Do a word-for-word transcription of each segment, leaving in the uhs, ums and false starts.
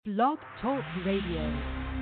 Blog Talk Radio.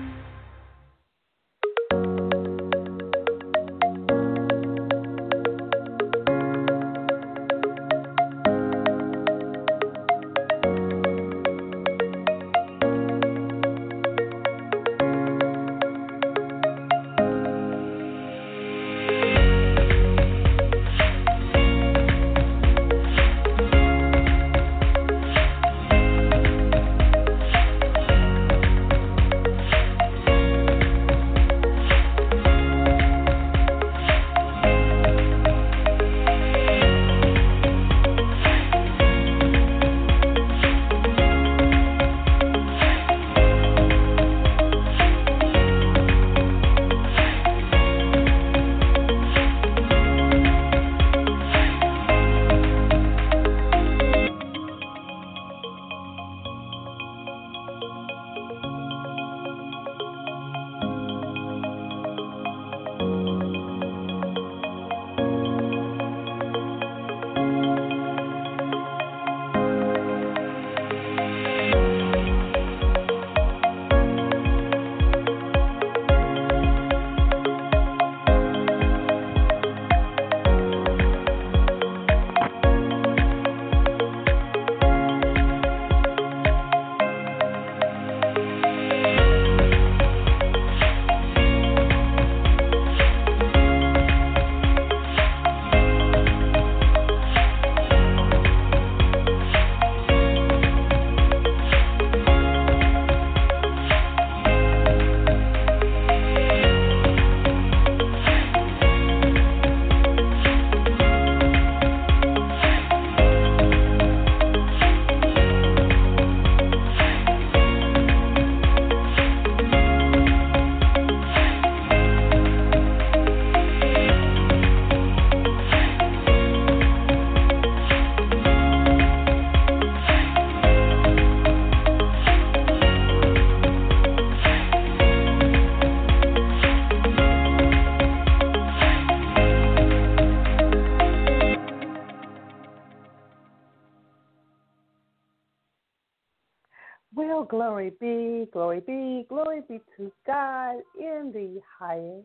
Well, glory be, glory be, glory be to God in the highest.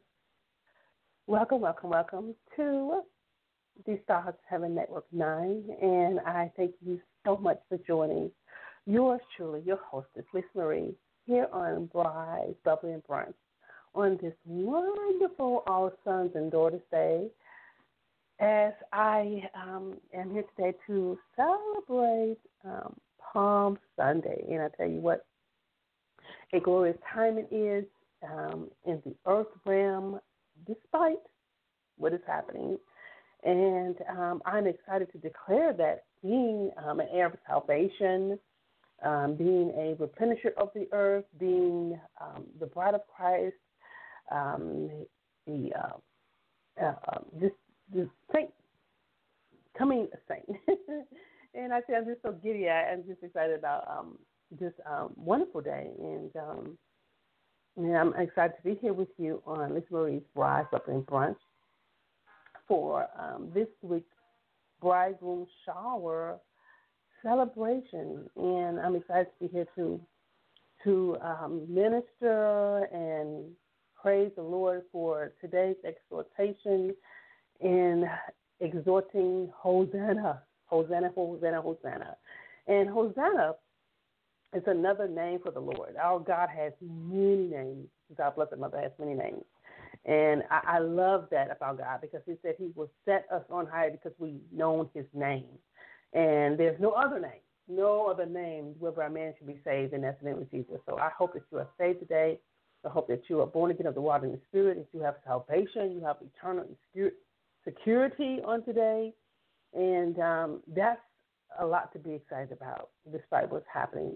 Welcome, welcome, welcome to the Stars Heaven Network nine, and I thank you so much for joining yours truly, your hostess, Liz Marie, here on Bride, Bubbly, and Brunch on this wonderful All Sons and Daughters Day, as I um, am here today to celebrate um, Palm Sunday. And I tell you what, a glorious time it is um, in the earth realm, despite what is happening. And um, I'm excited to declare that being um, an heir of salvation, um, being a replenisher of the earth, being um, the bride of Christ, um, the uh, uh, this, this saint, coming a saint. And I say I'm just so giddy. I, I'm just excited about um, this um, wonderful day. And, um, and I'm excited to be here with you on Liz Marie's Bride, Bubbly, and Brunch for um, this week's Bridegroom Shower celebration. And I'm excited to be here to, to um, minister and praise the Lord for today's exhortation in exhorting Hosanna. Hosanna, Hosanna, Hosanna. And Hosanna is another name for the Lord. Our God has many names. God bless Mother has many names. And I, I love that about God, because he said he will set us on high because we've known his name. And there's no other name, no other name whereby a man should be saved, and that's the name of Jesus. So I hope that you are saved today. I hope that you are born again of the water and the Spirit, that you have salvation, you have eternal security on today. And um, that's a lot to be excited about, despite what's happening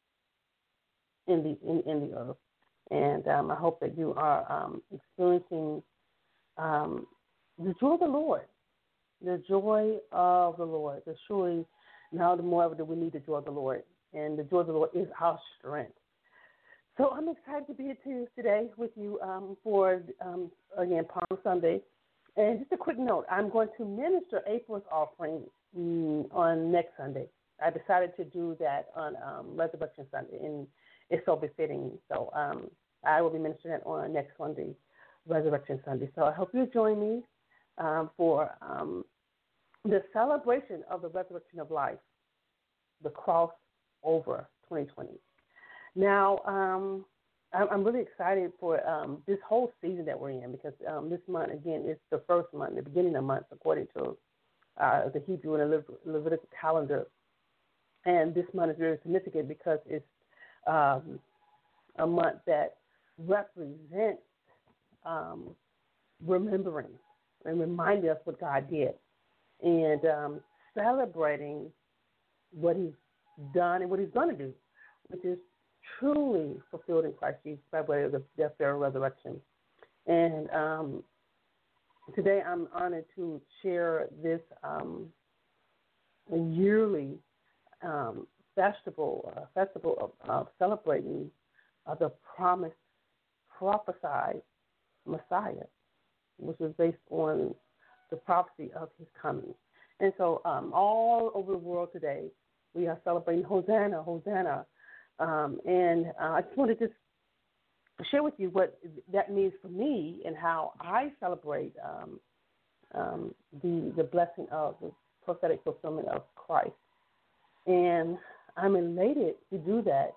in the in, in the earth. And um, I hope that you are um, experiencing um, the joy of the Lord, the joy of the Lord. Because surely now the more ever that we need the joy of the Lord, and the joy of the Lord is our strength. So I'm excited to be here today with you um, for, um, again, Palm Sunday. And just a quick note, I'm going to minister April's offering mm, on next Sunday. I decided to do that on um, Resurrection Sunday. And is so befitting. So um, I will be ministering on next Sunday, Resurrection Sunday. So I hope you join me um, for um, the celebration of the resurrection of life, the crossover twenty twenty. Now, um, I'm really excited for um, this whole season that we're in because um, this month, again, is the first month, the beginning of the month, according to uh, the Hebrew and the Levitical calendar. And this month is very significant because it's um, a month that represents um, remembering and reminding us what God did and um, celebrating what he's done and what he's going to do, which is truly fulfilled in Christ Jesus by way of the death, burial, resurrection. And um, today I'm honored to share this um, yearly um, festival, uh, festival of, of celebrating uh, the promised, prophesied Messiah, which is based on the prophecy of his coming. And so um, all over the world today, we are celebrating Hosanna, Hosanna. Um, and uh, I just wanted to share with you what that means for me and how I celebrate um, um, the the blessing of the prophetic fulfillment of Christ. And I'm elated to do that,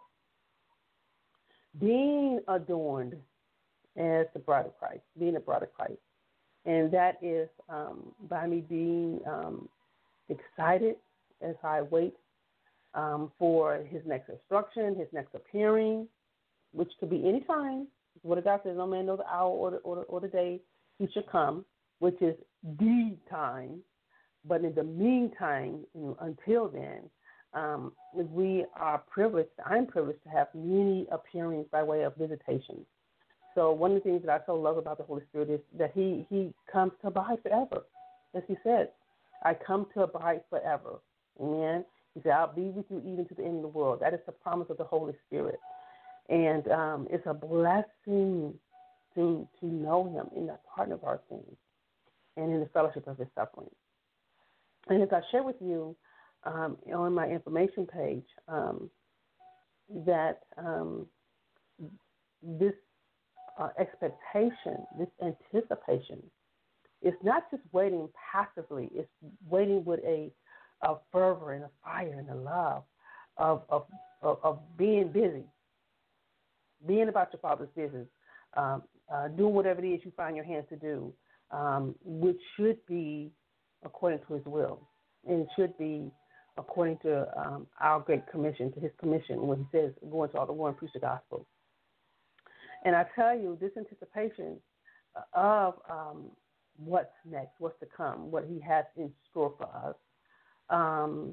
being adorned as the bride of Christ, being a bride of Christ. And that is um, by me being um, excited as I wait Um, for his next instruction, his next appearing, which could be any time. What God says, no man knows the hour or the, or, the, or the day he should come, which is the time. But in the meantime, you know, until then, um, we are privileged, I'm privileged to have many appearings by way of visitation. So one of the things that I so love about the Holy Spirit is that he, he comes to abide forever. As he said, I come to abide forever. Amen. He said, I'll be with you even to the end of the world. That is the promise of the Holy Spirit. And um, it's a blessing to to know him in the pardon of our sins and in the fellowship of his suffering. And as I share with you um, on my information page, um, that um, this uh, expectation, this anticipation, is not just waiting passively. It's waiting with a of fervor and a fire and a love of, of of of being busy, being about your Father's business, um, uh, doing whatever it is you find your hands to do, um, which should be according to his will, and it should be according to um, our great commission, to his commission, when he says, go into all the world and preach the gospel. And I tell you, this anticipation of um, what's next, what's to come, what he has in store for us, Um,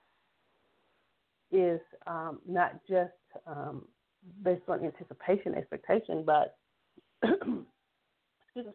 is um, not just um, based on anticipation, expectation, but excuse me,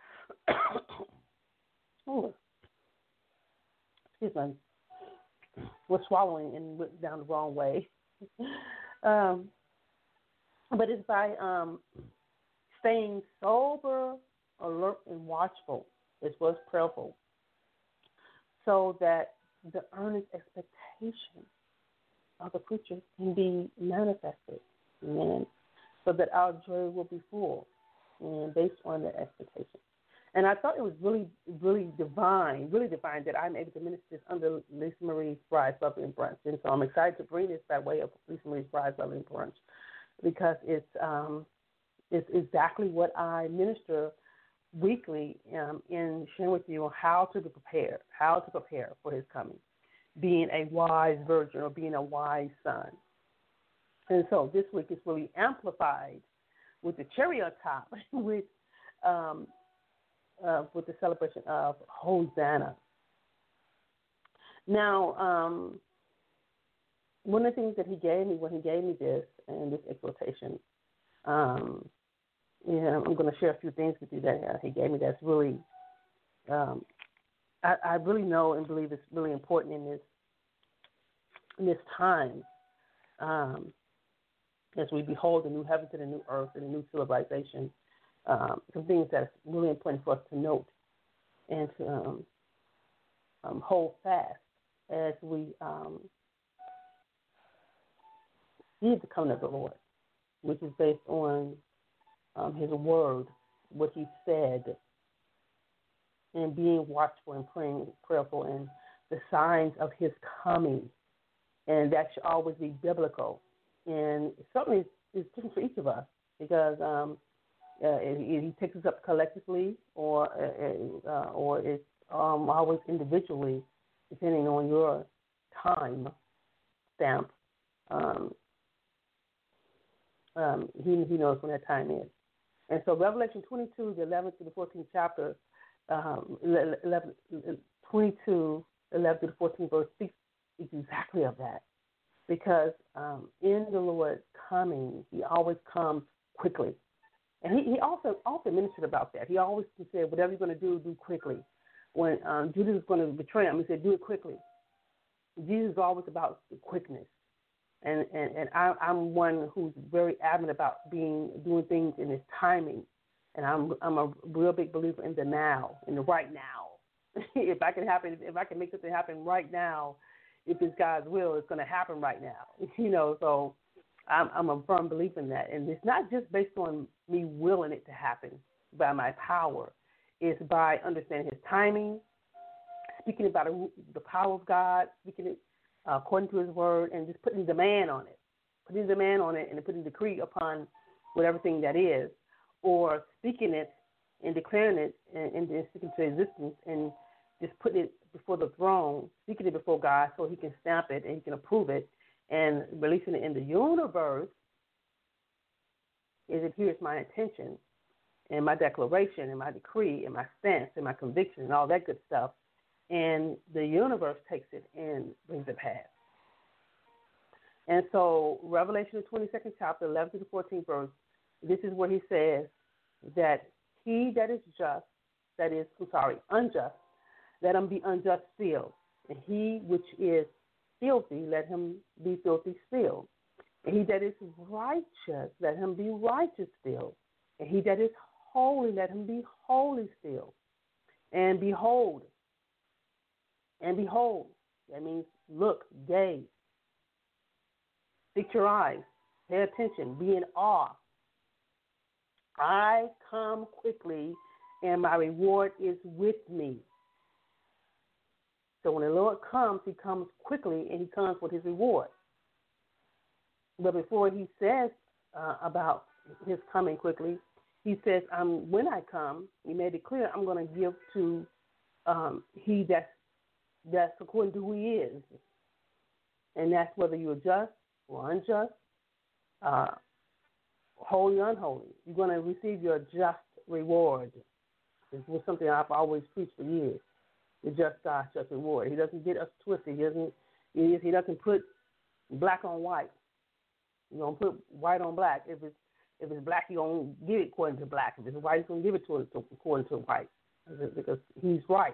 oh, excuse me, was swallowing and went down the wrong way. um, but it's by um, staying sober, alert, and watchful, as well as prayerful, so that the earnest expectation of the preacher can be manifested, amen, so that our joy will be full, and based on the expectation. And I thought it was really, really divine, really divine that I'm able to minister this under Lisa Marie's Bride's Lovely and Brunch. And so I'm excited to bring this by way of Lisa Marie's Bride's Lovely and Brunch because it's um, it's exactly what I minister weekly um, in sharing with you how to be prepared, how to prepare for his coming, being a wise virgin or being a wise son. And so this week is really amplified with the cherry on top with um, uh, with the celebration of Hosanna. Now, um, one of the things that he gave me when he gave me this and this exhortation, um, yeah, I'm going to share a few things with you that uh, he gave me that's really, um, I, I really know and believe it's really important in this in this time um, as we behold the new heavens and the new earth and the new civilization. Um, some things that's really important for us to note and to um, um, hold fast as we um, see the coming of the Lord. which is based on um, his word, what he said, and being watchful and praying, prayerful, and the signs of his coming. And that should always be biblical. And certainly it's different for each of us because um, uh, it, he takes us up collectively or uh, uh, or it's um, always individually, depending on your time stamp. Um, um, he, he knows when that time is. And so Revelation twenty-two, the eleventh to the fourteenth chapter, um, eleven, twenty-two, eleven to the fourteenth verse speaks exactly of that. Because um, in the Lord's coming, he always comes quickly. And he, he also often ministered about that. He always said, whatever you're going to do, do quickly. When um, Judas was going to betray him, he said, do it quickly. Jesus is always about the quickness. And and, and I, I'm one who's very adamant about being doing things in his timing. And I'm I'm a real big believer in the now, in the right now. if I can happen, if I can make something happen right now, if it's God's will, it's going to happen right now. You know, so I'm, I'm a firm believer in that. And it's not just based on me willing it to happen by my power. It's by understanding his timing, speaking about the power of God, speaking it uh, according to his word, and just putting demand on it, putting demand on it and putting decree upon whatever thing that is, or speaking it and declaring it and, and speaking to existence and just putting it before the throne, speaking it before God so he can stamp it and he can approve it and releasing it in the universe is it here's my intention and my declaration and my decree and my stance and my conviction and all that good stuff. And the universe takes it and brings it past. And so Revelation, the twenty-second chapter, eleven to the fourteenth verse, this is where he says that he that is just, that is, I'm sorry, unjust, let him be unjust still. And he which is filthy, let him be filthy still. And he that is righteous, let him be righteous still. And he that is holy, let him be holy still. And behold, and behold, that means look, gaze, fix your eyes, pay attention, be in awe. I come quickly, and my reward is with me. So when the Lord comes, he comes quickly, and he comes with his reward. But before he says uh, about his coming quickly, he says, um, when I come, he made it clear, I'm going to give to um, he that's, that's according to who he is. And that's whether you're just or unjust, uh, holy or unholy. You're going to receive your just reward. This was something I've always preached for years. The just God, just reward. He doesn't get us twisted. He doesn't. He, he doesn't put black on white. He's gonna put white on black. If it's if it's black, he's gonna give it according to black. If it's white, he's gonna give it to it according to white, because he's right.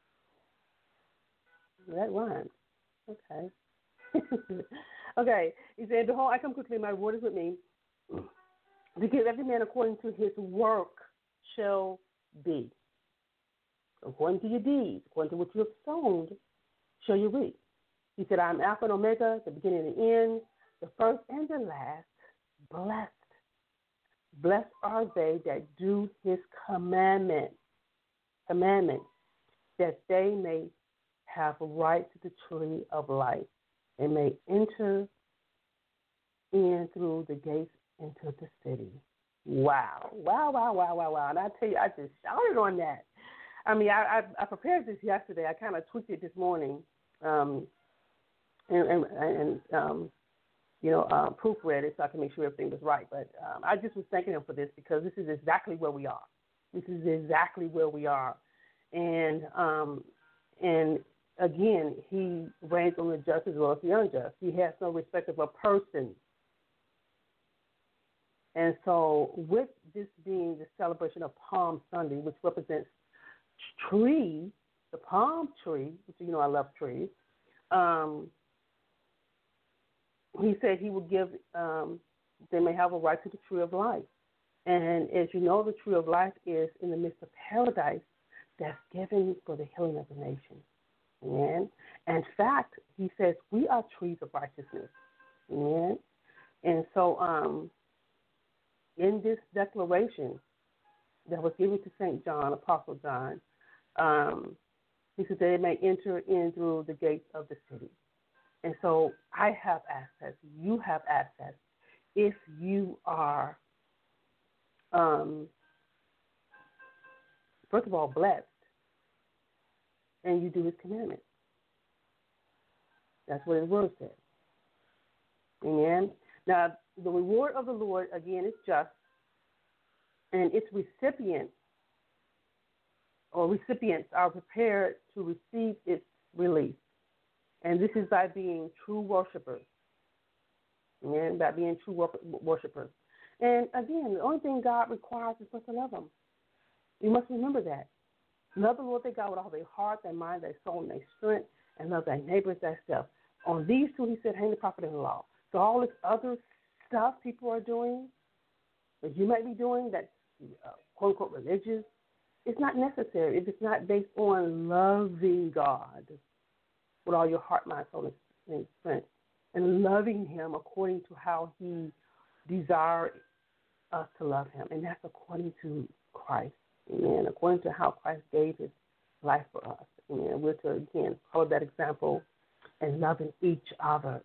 That rhymes. Okay. Okay. He said, "Behold, I come quickly. My reward is with me, to give every man according to his work shall be." According to your deeds, according to what you have sown, shall you reap. He said, I am Alpha and Omega, the beginning and the end, the first and the last. Blessed. Blessed are they that do his commandment, commandment, that they may have right to the tree of life and may enter in through the gates into the city. Wow. Wow, wow, wow, wow, wow. And I tell you, I just shouted on that. I mean, I, I, I prepared this yesterday. I kind of tweaked it this morning, um, and, and, and um, you know, uh, proofread it so I can make sure everything was right. But um, I just was thanking him for this because this is exactly where we are. This is exactly where we are, and um, and again, he reigns on the just as well as the unjust. He has no respect of a person. And so, with this being the celebration of Palm Sunday, which represents tree, the palm tree, which you know I love trees, um, he said he would give, um, they may have a right to the tree of life. And as you know, the tree of life is in the midst of paradise that's given for the healing of the nation. Amen. And in fact, he says we are trees of righteousness. Amen. And so um, in this declaration that was given to Saint John, Apostle John, um, he said they may enter in through the gates of the city. And so I have access. You have access if you are, um, first of all, blessed, and you do his commandments. That's what his word says. Amen. Now, the reward of the Lord, again, is just, and its recipients or recipients are prepared to receive its release. And this is by being true worshipers. Amen. By being true worshipers. And again, the only thing God requires is for us to love him. You must remember that. Love the Lord their God with all their heart, their mind, their soul, and their strength, and love their neighbors, their self. On these two, he said, hang the prophet in the law. So all this other stuff people are doing, that you might be doing, that's uh, quote-unquote religious, it's not necessary if it's not based on loving God with all your heart, mind, soul, and strength, and loving him according to how he desired us to love him. And that's according to Christ. Amen. According to how Christ gave his life for us. Amen. We're to, again, follow that example and loving each other.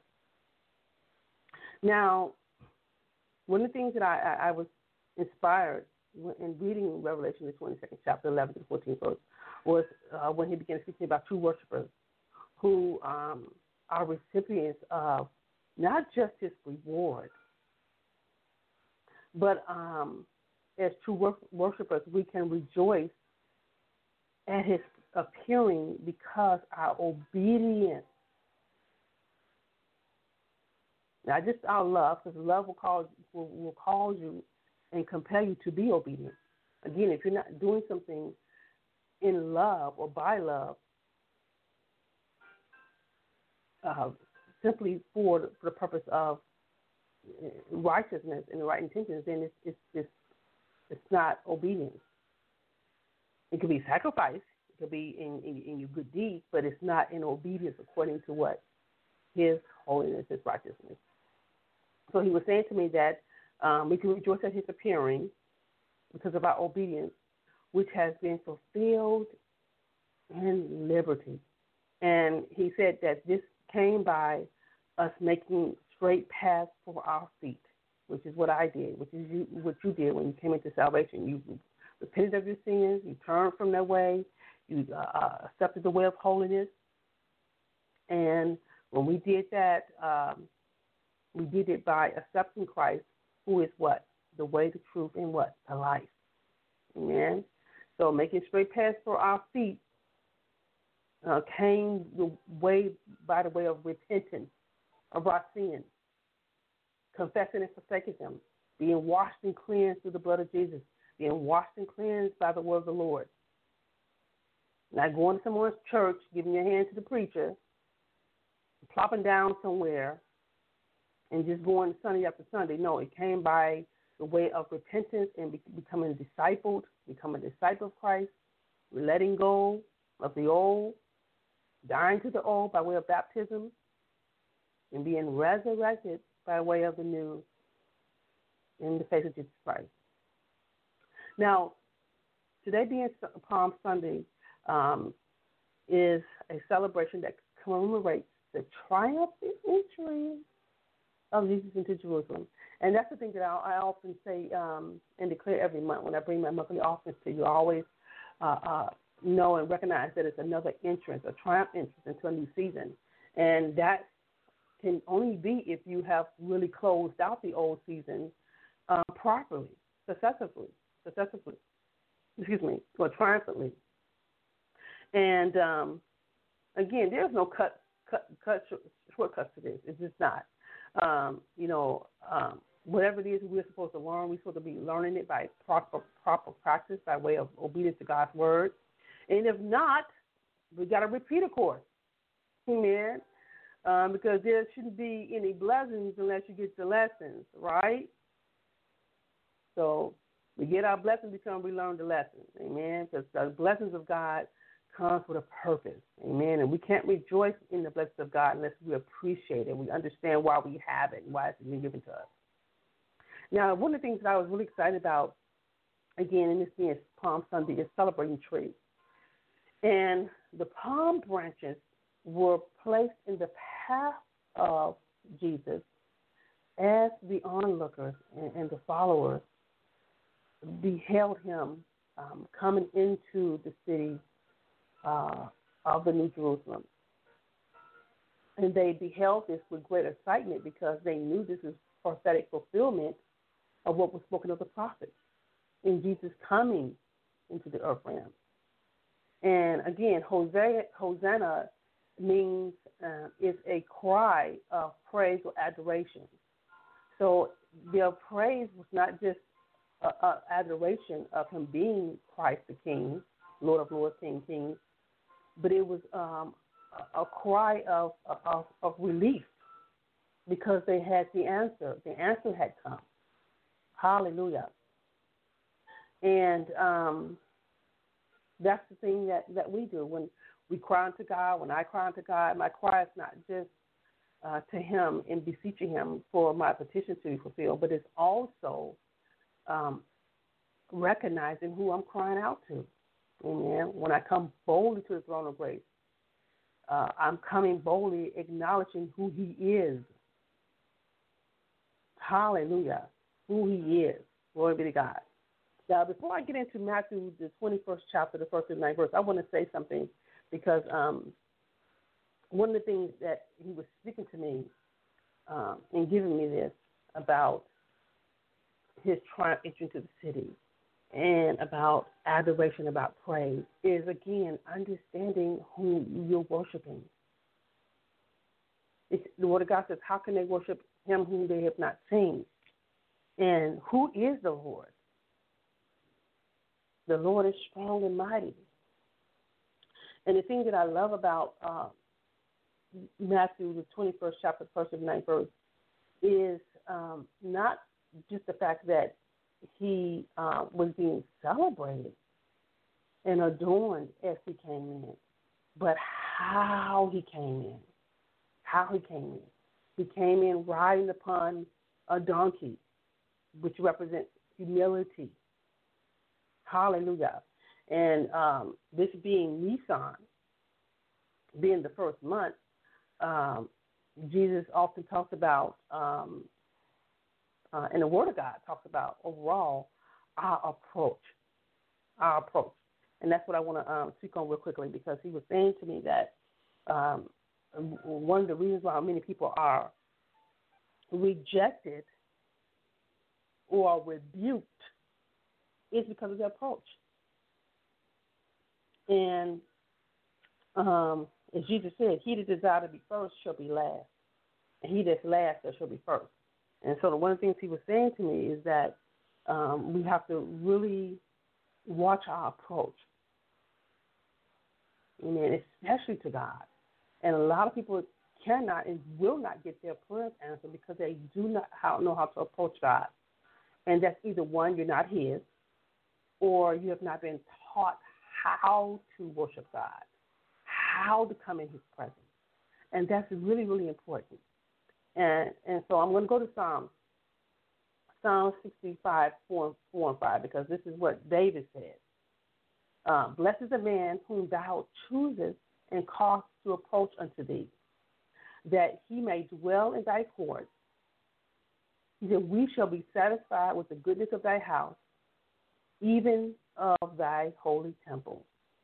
Now, one of the things that I, I, I was inspired in reading Revelation, the twenty-second chapter, eleven to the fourteenth verse, was uh, when he began speaking about true worshipers who um, are recipients of not just his reward, but um, as true wor- worshipers, we can rejoice at his appearing because our obedience, not just our love, because love will cause will, will cause you and compel you to be obedient. Again, if you're not doing something in love or by love, uh, simply for the, for the purpose of righteousness and the right intentions, then it's it's it's, it's not obedience. It could be sacrifice. It could be in, in, in your good deeds, but it's not in obedience according to what his holiness, his righteousness. So he was saying to me that um, we can rejoice at his appearing because of our obedience, which has been fulfilled in liberty. And he said that this came by us making straight paths for our feet, which is what I did, which is you, what you did when you came into salvation. You repented of your sins, you turned from that way, you uh, accepted the way of holiness. And when we did that, um, we did it by accepting Christ, who is what? The way, the truth, and what? The life. Amen? So making straight paths for our feet uh, came the way by the way of repentance of our sins, confessing and forsaking them, being washed and cleansed through the blood of Jesus, being washed and cleansed by the word of the Lord. Not going to someone's church, giving your hand to the preacher, plopping down somewhere, and just going Sunday after Sunday. No, it came by the way of repentance and be- becoming discipled, becoming a disciple of Christ, letting go of the old, dying to the old by way of baptism, and being resurrected by way of the new in the face of Jesus Christ. Now, today being Palm Sunday um, is a celebration that commemorates the triumphant entry of Jesus into Jerusalem. And that's the thing that I, I often say um, and declare every month when I bring my monthly offerings to you. I always uh, uh, know and recognize that it's another entrance, a triumph entrance into a new season. And that can only be if you have really closed out the old season um, properly, successfully, successfully, excuse me, or triumphantly. And um, again, there's no cut, cut, cut shortcuts to this. It's just not. Um, you know, um, whatever it is we're supposed to learn, we're supposed to be learning it by proper proper practice, by way of obedience to God's word. And if not, we got to repeat a course. Amen. Um, because there shouldn't be any blessings unless you get the lessons, right? So we get our blessings because we learn the lessons. Amen. Because the blessings of God comes with a purpose. Amen. And we can't rejoice in the blessings of God unless we appreciate it. We understand why we have it and why it's been given to us. Now, one of the things that I was really excited about, again, in this being Palm Sunday, is celebrating tree. And the palm branches were placed in the path of Jesus as the onlookers and, and the followers beheld him um, coming into the city uh, of the New Jerusalem. And they beheld this with great excitement because they knew this was prophetic fulfillment of what was spoken of the prophets in Jesus coming into the earth realm. And again, Hosanna, Hosanna means uh, is a cry of praise or adoration. So their praise was not just a, a adoration of him being Christ the King, Lord of Lords, King King, but it was um, a, a cry of, of of relief because they had the answer. The answer had come. Hallelujah. And um, that's the thing that, that we do. When we cry unto God, when I cry unto God, my cry is not just uh, to him and beseeching him for my petition to be fulfilled, but it's also um, recognizing who I'm crying out to. Amen. When I come boldly to the throne of grace, uh, I'm coming boldly acknowledging who he is. Hallelujah. Who he is. Glory be to God. Now, before I get into Matthew, the twenty-first chapter, the first and ninth verse, I want to say something because um, one of the things that he was speaking to me um, and giving me this about his triumph entering into the city and about adoration, about praise, is, again, understanding who you're worshiping. It's, the Word of God says, how can they worship him whom they have not seen? And who is the Lord? The Lord is strong and mighty. And the thing that I love about uh, Matthew, the twenty-first chapter, first and ninth verse, is um, not just the fact that he uh, was being celebrated and adorned as he came in, but how he came in. How he came in. He came in riding upon a donkey, which represents humility. Hallelujah. And um, this being Nisan, being the first month, um, Jesus often talks about, um, uh, and the Word of God talks about overall our approach, our approach. And that's what I want to um, speak on real quickly because he was saying to me that um, one of the reasons why many people are rejected or rebuked is because of their approach. And um, as Jesus said, he that desire to be first shall be last, and he that's last that shall be first. And so the one of the things he was saying to me is that um, we have to really watch our approach, I mean, especially to God. And a lot of people cannot and will not get their prayers answered because they do not know how to approach God. And that's either one, you're not his, or you have not been taught how to worship God, how to come in his presence. And that's really, really important. And and so I'm going to go to Psalms, Psalm sixty-five, four, four and five, because this is what David said. Uh, Blessed is the man whom thou choosest and causest to approach unto thee, that he may dwell in thy courts. He said, we shall be satisfied with the goodness of thy house, even of thy holy temple.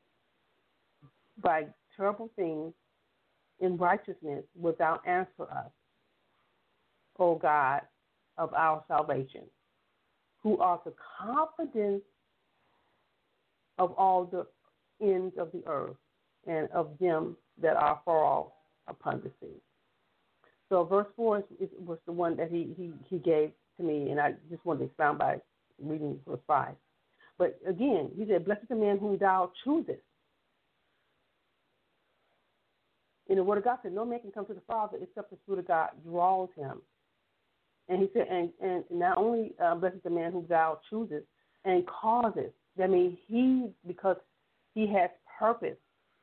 By terrible things in righteousness wilt thou answer us, O God of our salvation, who art the confidence of all the ends of the earth and of them that are far off upon the sea. So verse four is, is, was the one that he, he, he gave to me, and I just wanted to expound by reading verse five. But again, he said, blessed is the man whom thou choosest. In the Word of God said, no man can come to the Father except the Spirit of God draws him. And he said, and, and not only uh, blessed is the man whom thou choosest and causes. That means he, because he has purpose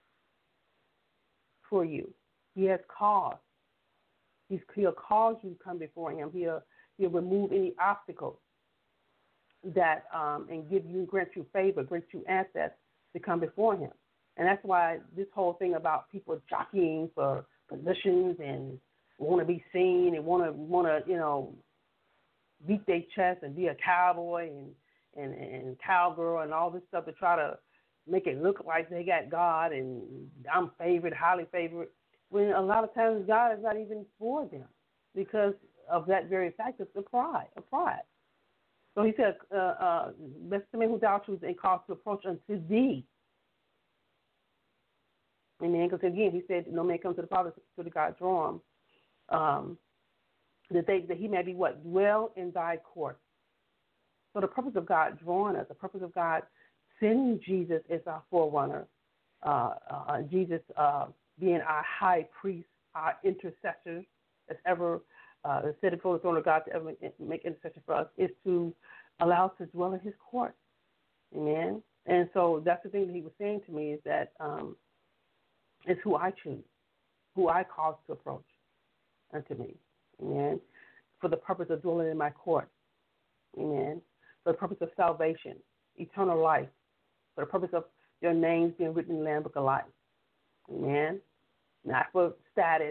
for you. He has cause. He's, he'll cause you to come before him. He'll He'll remove any obstacles that um, and give you, grant you favor, grant you access to come before him. And that's why this whole thing about people jockeying for positions and want to be seen and want to, want to, you know, beat their chest and be a cowboy and, and, and cowgirl and all this stuff to try to make it look like they got God and I'm favored, highly favored, when a lot of times God is not even for them because of that very fact of the pride, of pride. So he said, uh, uh, blessed the man who thou choose and calls to approach unto thee. Amen. Because again, he said, no man comes to the Father to the God draw him. Um, that they that he may be what? Dwell in thy court. So the purpose of God drawing us, the purpose of God sending Jesus as our forerunner, uh, uh, Jesus uh, being our high priest, our intercessor, as ever uh, said before the throne of God to ever make intercession for us, is to allow us to dwell in his court. Amen. And so that's the thing that he was saying to me is that um, it's who I choose, who I cause to approach unto me. Amen. For the purpose of dwelling in my court. Amen. For the purpose of salvation, eternal life. For the purpose of your names being written in the Lamb Book of Life. Amen. Not for status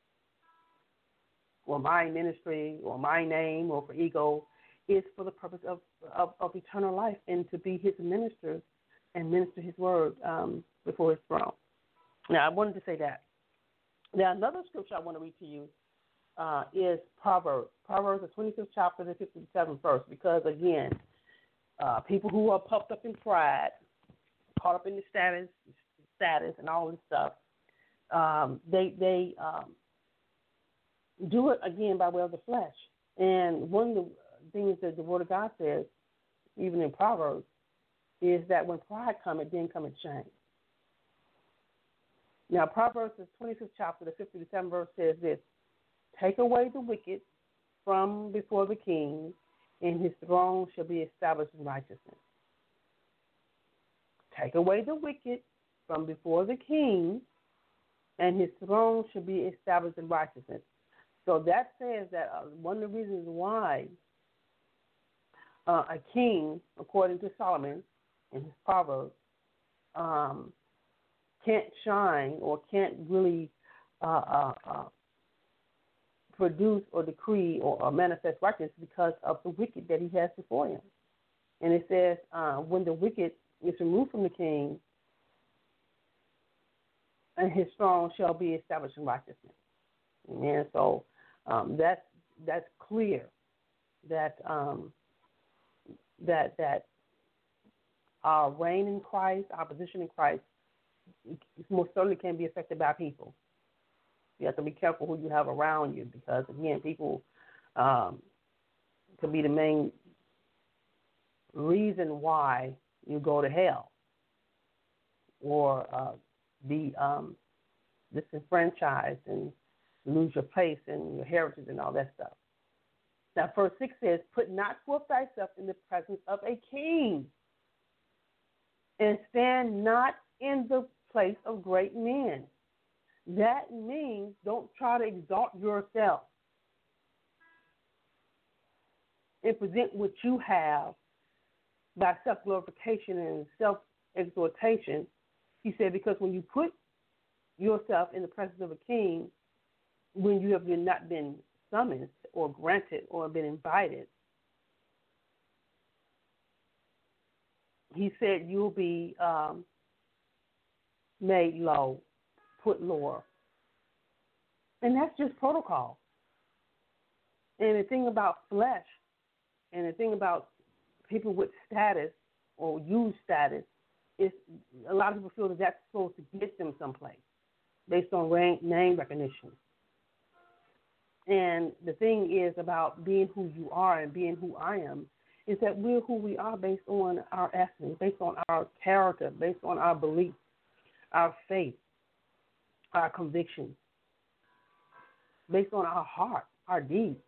or my ministry or my name or for ego. It's for the purpose of, of, of eternal life and to be his minister and minister his word um, before his throne. Now, I wanted to say that. Now, another scripture I want to read to you uh, is Proverbs. Proverbs, the twenty-fifth chapter, the fifty-seventh verse, because, again, uh, people who are puffed up in pride, caught up in the status, status and all this stuff, um, they they um, do it, again, by way of the flesh. And one of the things that the Word of God says, even in Proverbs, is that when pride cometh, then cometh shame. Now, Proverbs, the twenty-fifth chapter, the fifty-seventh verse says this, take away the wicked from before the king, and his throne shall be established in righteousness. Take away the wicked from before the king, and his throne shall be established in righteousness. So that says that uh, one of the reasons why uh, a king, according to Solomon in his Proverbs, um, can't shine or can't really uh, uh, uh, produce or decree or, or manifest righteousness because of the wicked that he has before him. And it says, uh, when the wicked is removed from the king, and his throne shall be established in righteousness. Amen. So um, that's that's clear that um, that that our reign in Christ, our position in Christ, most certainly can be affected by people. You have to be careful who you have around you because, again, people um, could be the main reason why you go to hell or uh, be um, disenfranchised and lose your place and your heritage and all that stuff. Now, verse six says, put not forth thyself in the presence of a king, and stand not in the place of great men. That means don't try to exalt yourself and present what you have by self-glorification and self-exhortation. He said, because when you put yourself in the presence of a king, when you have been, not been summoned or granted or been invited, he said you'll be um, made low, put lower. And that's just protocol. And the thing about flesh and the thing about people with status or use status is a lot of people feel that that's supposed to get them someplace based on rank, name recognition. And the thing is about being who you are and being who I am is that we're who we are based on our essence, based on our character, based on our beliefs, our faith, our convictions, based on our heart, our deeds.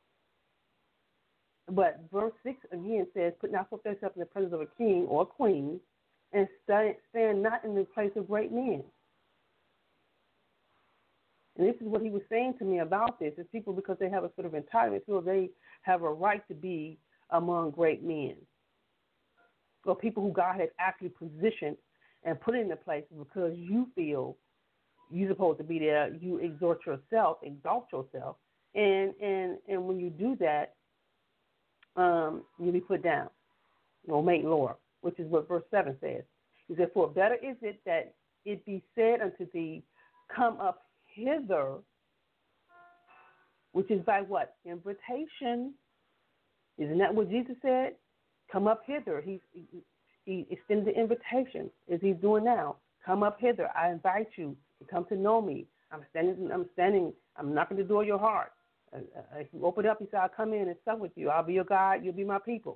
But verse six again says, put not forth thyself in the presence of a king or a queen, and stand, stand not in the place of great men. And this is what he was saying to me about this. Is people, because they have a sort of entitlement, feel they have a right to be among great men. Or people who God has actually positioned and put in the place because you feel you're supposed to be there. You exhort yourself, exalt yourself. And and, and when you do that, um, you'll be put down or made lower, which is what verse seven says. He said, for better is it that it be said unto thee, come up hither, which is by what? Invitation. Isn't that what Jesus said? Come up hither. He, he, he extended the invitation, as he's doing now. Come up hither. I invite you to come to know me. I'm standing. I'm standing. I'm knocking the door of your heart. Uh, uh, if you open it up, he said, I'll come in and sup with you. I'll be your God. You'll be my people.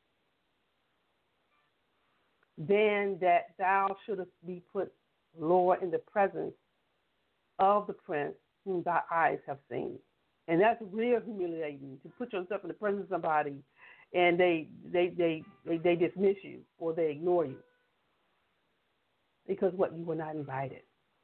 Then that thou shouldest be put lower in the presence of the prince whom thy eyes have seen. And that's real humiliating, to put yourself in the presence of somebody and they they, they, they, they dismiss you or they ignore you. Because what? You were not invited.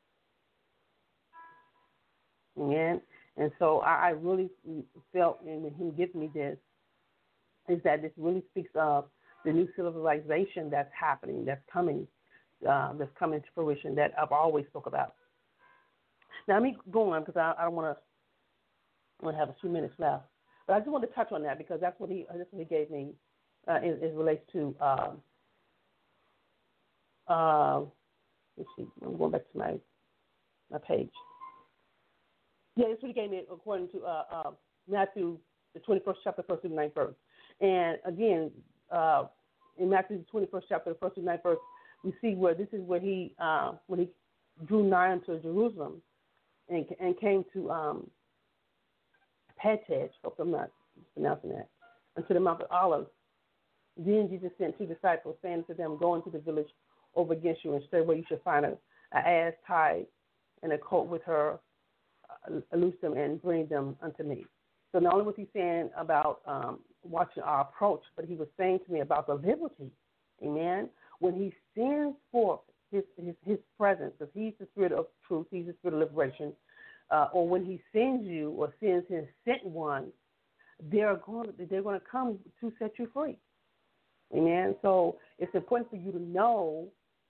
Amen. And so I, I really felt, and when he gives me this, is that this really speaks of the new civilization that's happening, that's coming, uh, that's coming to fruition, that I've always spoke about. Now, let me go on because I, I don't want to. I only have a few minutes left, but I just want to touch on that because that's what he that's what he gave me. Uh, it, it relates to. Um, uh, let's see. I'm going back to my my page. Yeah, that's what he gave me according to uh, uh, Matthew, the twenty-first chapter, first to the ninth verse. And again, uh, in Matthew, the twenty-first chapter, the first to the ninth verse, we see where this is where he uh, when he drew nigh unto Jerusalem and and came to um, Petej, hope I'm not pronouncing that, unto the Mount of Olives. Then Jesus sent two disciples, saying to them, go into the village over against you, and straightway you shall find a, a ass tied and a colt with her. Uh, loose them and bring them unto me. So not only was he saying about um, watching our approach, but he was saying to me about the liberty. Amen. When he sends forth his his, his presence, because he's the spirit of truth, he's the spirit of liberation, uh, or when he sends you or sends his sent one, they're going to, they're going to come to set you free. Amen. So it's important for you to know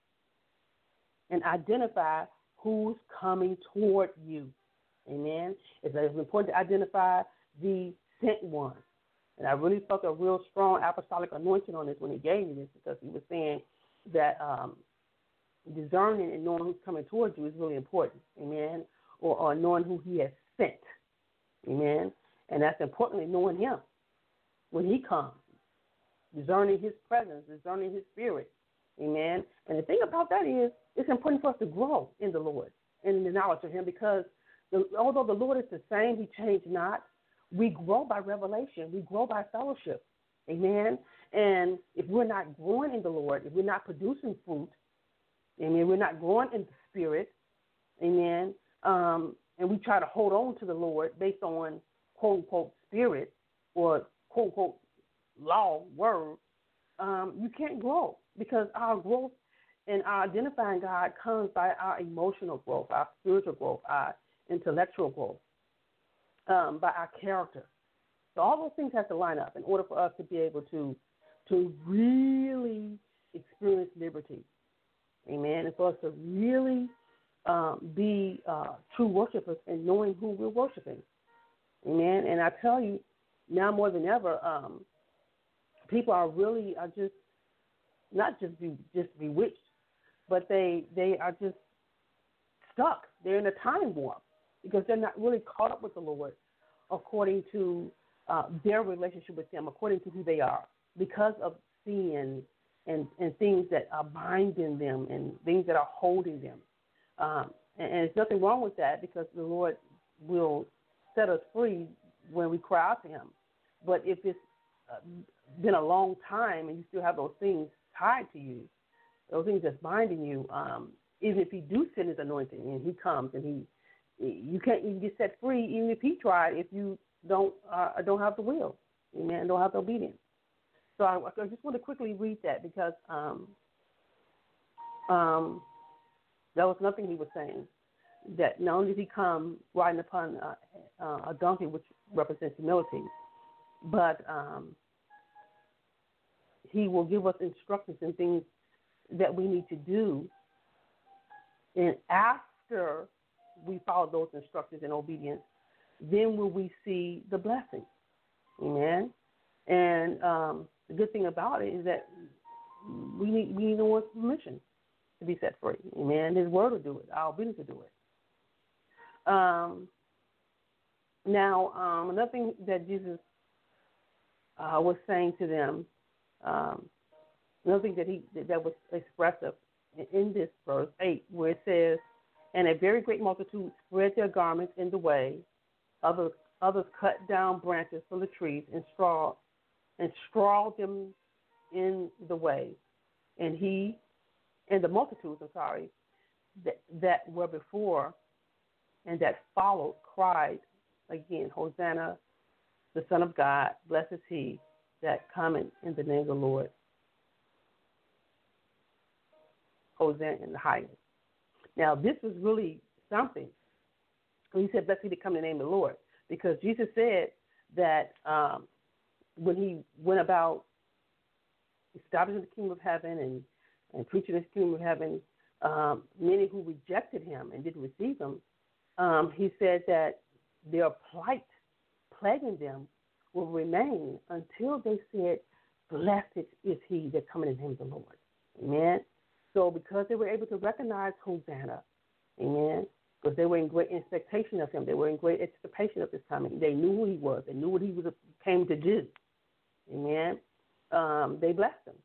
and identify who's coming toward you. Amen. It's, it's important to identify the sent one. And I really felt a real strong apostolic anointing on this when he gave me this, because he was saying that um, discerning and knowing who's coming towards you is really important. Amen. Or, or knowing who he has sent. Amen. And that's importantly knowing him when he comes. Discerning his presence, discerning his spirit. Amen. And the thing about that is it's important for us to grow in the Lord and in the knowledge of him, because the, although the Lord is the same, he changed not. We grow by revelation. We grow by fellowship. Amen. And if we're not growing in the Lord, if we're not producing fruit, amen, we're not growing in the spirit, amen, um, and we try to hold on to the Lord based on quote unquote spirit or quote unquote law, word, um, you can't grow, because our growth and our identifying God comes by our emotional growth, our spiritual growth, our intellectual growth, um, by our character. So all those things have to line up in order for us to be able to to really experience liberty. Amen. And for us to really um, be uh, true worshipers and knowing who we're worshiping. Amen. And I tell you, now more than ever, um, people are really are just not just be, just bewitched, but they they are just stuck. They're in a time warp because they're not really caught up with the Lord according to uh, their relationship with Him, according to who they are, because of sin and, and things that are binding them and things that are holding them. Um, and, and there's nothing wrong with that, because the Lord will set us free when we cry out to Him. But if it's uh, been a long time and you still have those things tied to you, those things that's binding you, um, even if He do send His anointing and He comes and He, you can't even get set free even if He tried, if you don't uh, don't have the will, amen, don't have the obedience. So I, I just want to quickly read that, because um, um, that was nothing he was saying. that not only did he come riding upon uh, uh, a donkey, which represents humility, but um, he will give us instructions and things that we need to do. And after we follow those instructions in obedience, then will we see the blessing. Amen. And um, the good thing about it is that we need we need no one's permission to be set free. Amen. His word will do it. Our obedience will do it. Um, now, um, another thing that Jesus uh, was saying to them, um, another thing that he that was expressive in, in this verse eight, where it says, "And a very great multitude spread their garments in the way. Others others cut down branches from the trees and straw and strawed them in the way. And he and the multitudes, I'm sorry, that, that were before and that followed cried again, Hosanna, the Son of God, blessed is he that cometh in the name of the Lord. Hosanna in the highest." Now, this was really something. He said, blessed is he that come in the name of the Lord, because Jesus said that um, when he went about establishing the kingdom of heaven and, and preaching the kingdom of heaven, um, many who rejected him and didn't receive him, um, he said that their plight plaguing them will remain until they said, blessed is he that cometh in the name of the Lord. Amen. So because they were able to recognize Hosanna, amen, because they were in great expectation of him, they were in great anticipation of his coming. They knew who he was. They knew what he was came to do. Amen. Um, they blessed him.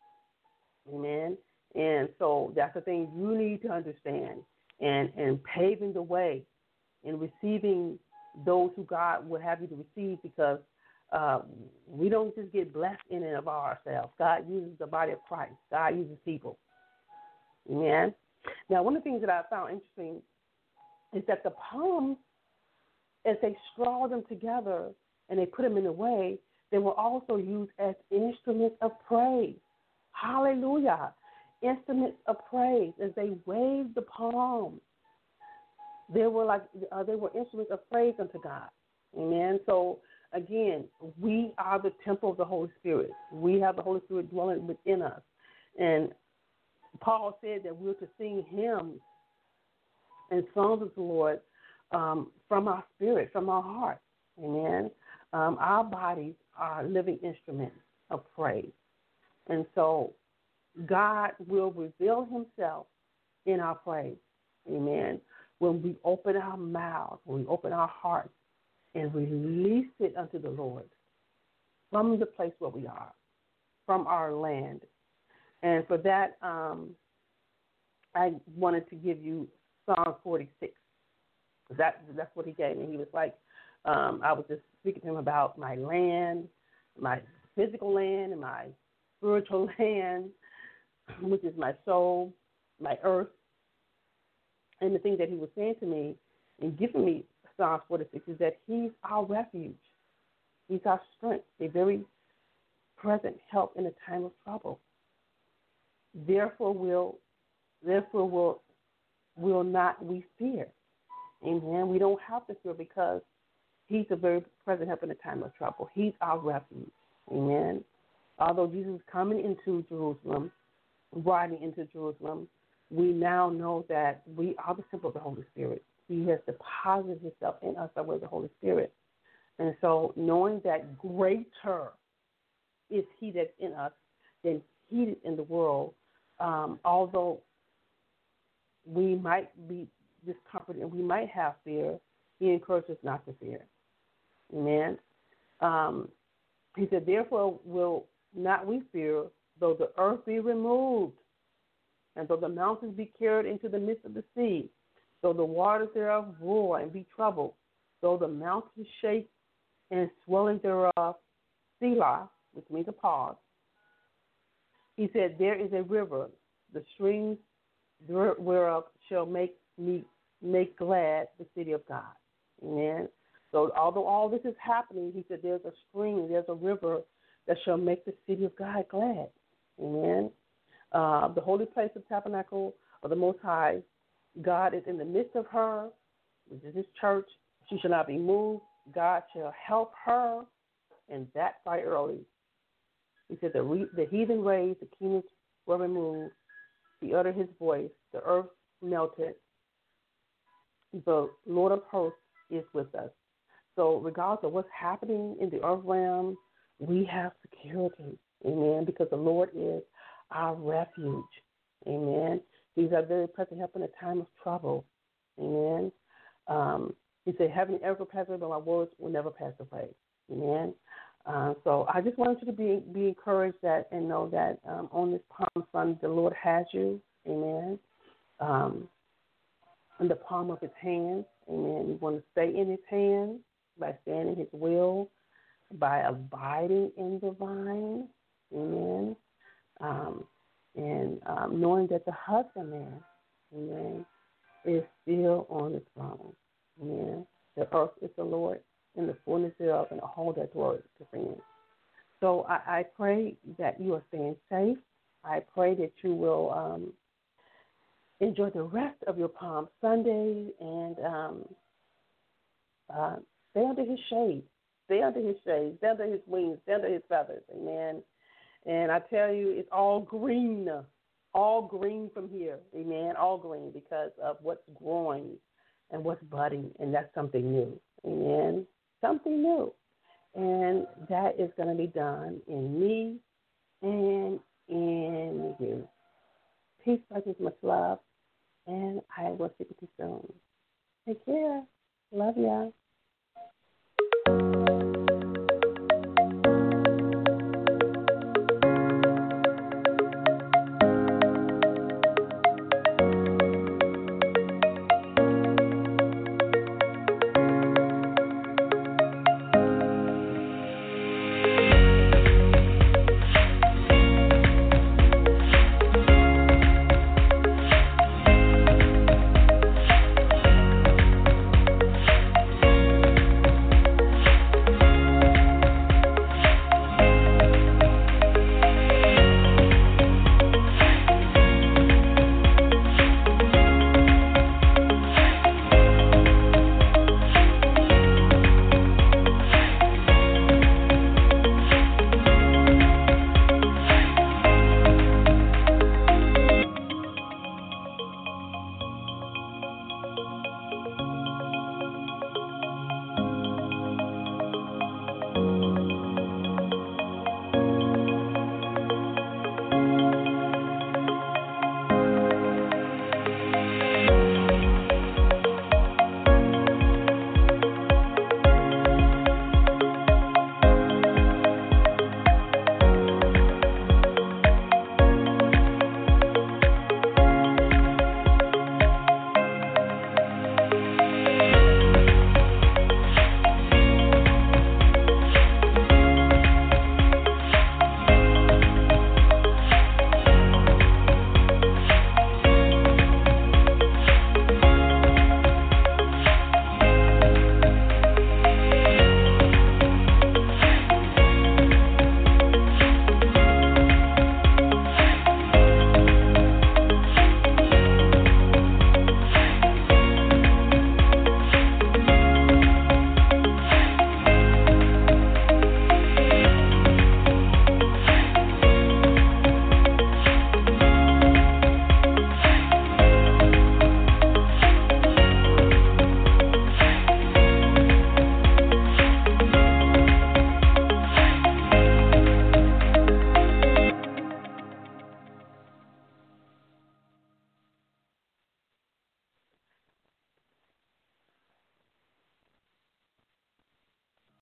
Amen. And so that's the thing you need to understand. And, and paving the way and receiving those who God would have you to receive, because uh, we don't just get blessed in and of ourselves. God uses the body of Christ. God uses people. Amen. Now, one of the things that I found interesting is that the palms, as they strawed them together and they put them in a way, they were also used as instruments of praise. Hallelujah. Instruments of praise as they waved the palms. They were like uh, they were instruments of praise unto God. Amen. So again, we are the temple of the Holy Spirit. We have the Holy Spirit dwelling within us. And Paul said that we're to sing hymns and songs of the Lord um, from our spirit, from our heart. Amen. Um, our bodies are living instruments of praise. And so God will reveal himself in our praise. Amen. When we open our mouths, when we open our hearts and release it unto the Lord from the place where we are, from our land. And for that, um, I wanted to give you Psalm forty-six. That, that's what he gave me. He was like, um, I was just speaking to him about my land, my physical land, and my spiritual land, which is my soul, my earth. And the thing that he was saying to me and giving me Psalm forty-six is that he's our refuge. He's our strength, a very present help in a time of trouble. Therefore will, therefore will, will not we fear. Amen. We don't have to fear because he's a very present help in a time of trouble. He's our refuge. Amen. Although Jesus is coming into Jerusalem, riding into Jerusalem, we now know that we are the temple of the Holy Spirit. He has deposited himself in us by way of the Holy Spirit. And so knowing that greater is he that's in us than he is in the world, um, although we might be discomforted and we might have fear, he encourages us not to fear. Amen. Um, he said, therefore will not we fear, though the earth be removed, and though the mountains be carried into the midst of the sea, though the waters thereof roar and be troubled, though the mountains shake and swelling thereof, Selah, which means a pause. He said, there is a river, the streams whereof shall make me make glad the city of God. Amen. So although all this is happening, he said, there's a stream, there's a river that shall make the city of God glad. Amen. Uh, the holy place of tabernacle of the Most High God is in the midst of her, which is his church. She shall not be moved. God shall help her, and that right early. He said, the, re- the heathen raised, the kingdoms were removed. He uttered his voice. The earth melted. The Lord of hosts is with us. So regardless of what's happening in the earth realm, we have security. Amen. Because the Lord is our refuge. Amen. He's our very present help in a time of trouble. Amen. Um, he said, heaven and earth will pass away, but my words will never pass away. Amen. Uh, so I just wanted you to be be encouraged that and know that um, on this Palm Sunday, the Lord has you. Amen. Um, in the palm of his hand. Amen. You want to stay in his hand by staying in his will, by abiding in the vine. Amen. Um, and um, knowing that the husbandman, amen, is still on the throne. Amen. The earth is the Lord and the fullness thereof, and all that dwelleth therein. So I, I pray that you are staying safe. I pray that you will um, enjoy the rest of your Palm Sunday and um, uh, stay under his shade. Stay under his shade. Stay under his wings. Stay under his feathers. Amen. And I tell you, it's all green. All green from here. Amen. All green because of what's growing and what's budding. And that's something new. Amen. Something new. And that is going to be done in me and in you. Peace, blessings, much love. And I will speak with you soon. Take care. Love ya.